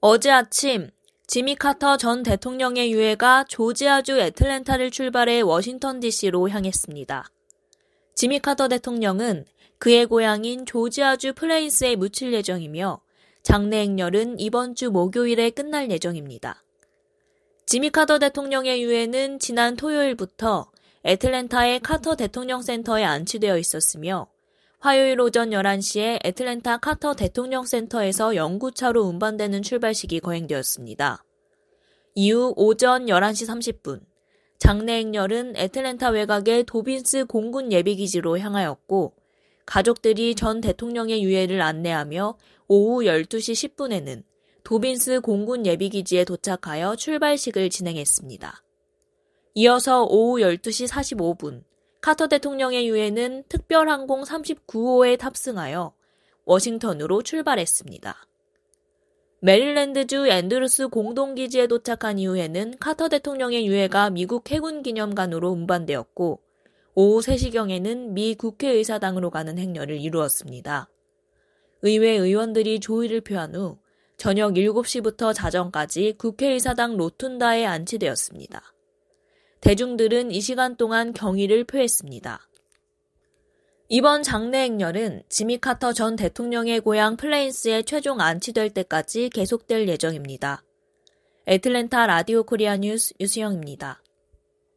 어제 아침 지미 카터 전 대통령의 유해가 조지아주 애틀랜타를 출발해 워싱턴 DC로 향했습니다. 지미 카터 대통령은 그의 고향인 조지아주 플레인스에 묻힐 예정이며 장례 행렬은 이번 주 목요일에 끝날 예정입니다. 지미 카터 대통령의 유해는 지난 토요일부터 애틀랜타의 카터 대통령 센터에 안치되어 있었으며 화요일 오전 11시에 애틀랜타 카터 대통령 센터에서 영구차로 운반되는 출발식이 거행되었습니다. 이후 오전 11시 30분, 장례 행렬은 애틀랜타 외곽의 도빈스 공군 예비기지로 향하였고 가족들이 전 대통령의 유해를 안내하며 오후 12시 10분에는 도빈스 공군 예비기지에 도착하여 출발식을 진행했습니다. 이어서 오후 12시 45분, 카터 대통령의 유해는 특별항공 39호에 탑승하여 워싱턴으로 출발했습니다. 메릴랜드주 앤드루스 공동기지에 도착한 이후에는 카터 대통령의 유해가 미국 해군 기념관으로 운반되었고 오후 3시경에는 미 국회의사당으로 가는 행렬을 이루었습니다. 의회 의원들이 조의를 표한 후 저녁 7시부터 자정까지 국회의사당 로툰다에 안치되었습니다. 대중들은 이 시간 동안 경의를 표했습니다. 이번 장례 행렬은 지미 카터 전 대통령의 고향 플레인스에 최종 안치될 때까지 계속될 예정입니다. 애틀랜타 라디오 코리아 뉴스 유수영입니다.